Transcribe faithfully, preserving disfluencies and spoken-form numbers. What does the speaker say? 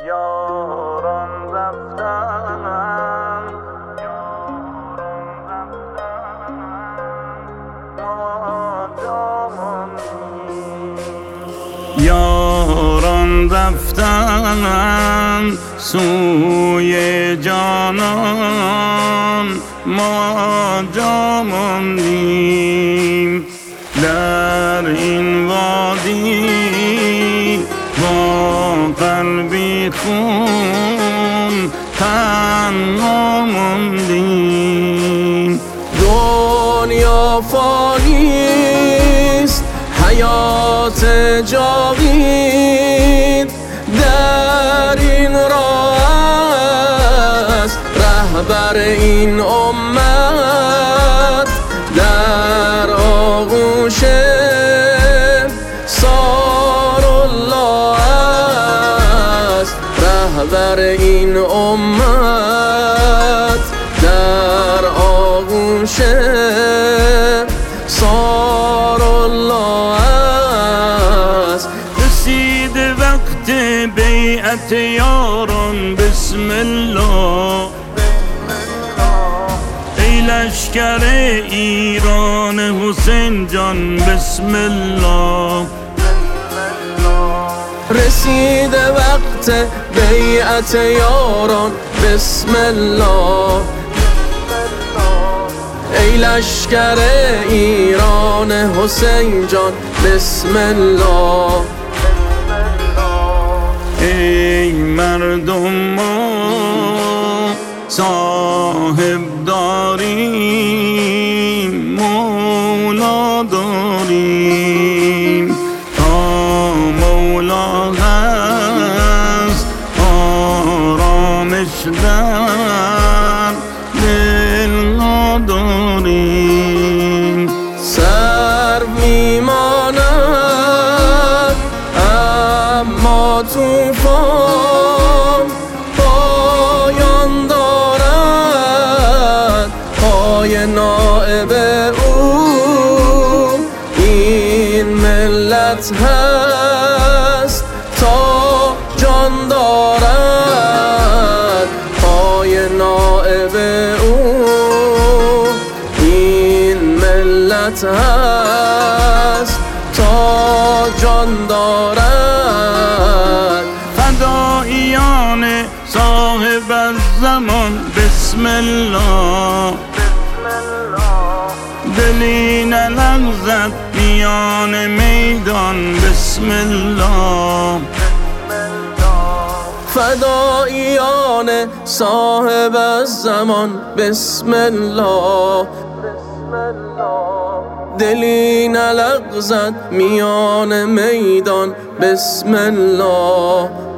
یاران رفتن ما جا ماندیم، یاران رفتن سوی جانان ما جا ماندیم. در این وادی با قلبی خون تنها ماندیم. دنیا فانیست، حیات جاوید در این راه است. رهبر این امت در آغوش سارالله است. رهبر این امت در آغوش سارالله است. رسید وقت بیعت یاران بسم الله، ای لشکر ایران حسین جان بسم الله. رسید وقت بیعت یاران بسم الله، ای لشکر ایران حسین جان بسم الله. ای مردم ما صاحب داریم، مولا داریم. تا مولا هست آرامش در دل نداریم. سر میماند اما طوفان پایان دارد. پای نائب او این ملت هست تا جان دارد. پای نائب او این ملت هست تا جان دارد. فداییان صاحب الزمان بسم الله، دلی نلغزد میان میدان بسم الله. فداییان صاحب الزمان بسم الله، دلی نلغزد میان میدان بسم الله.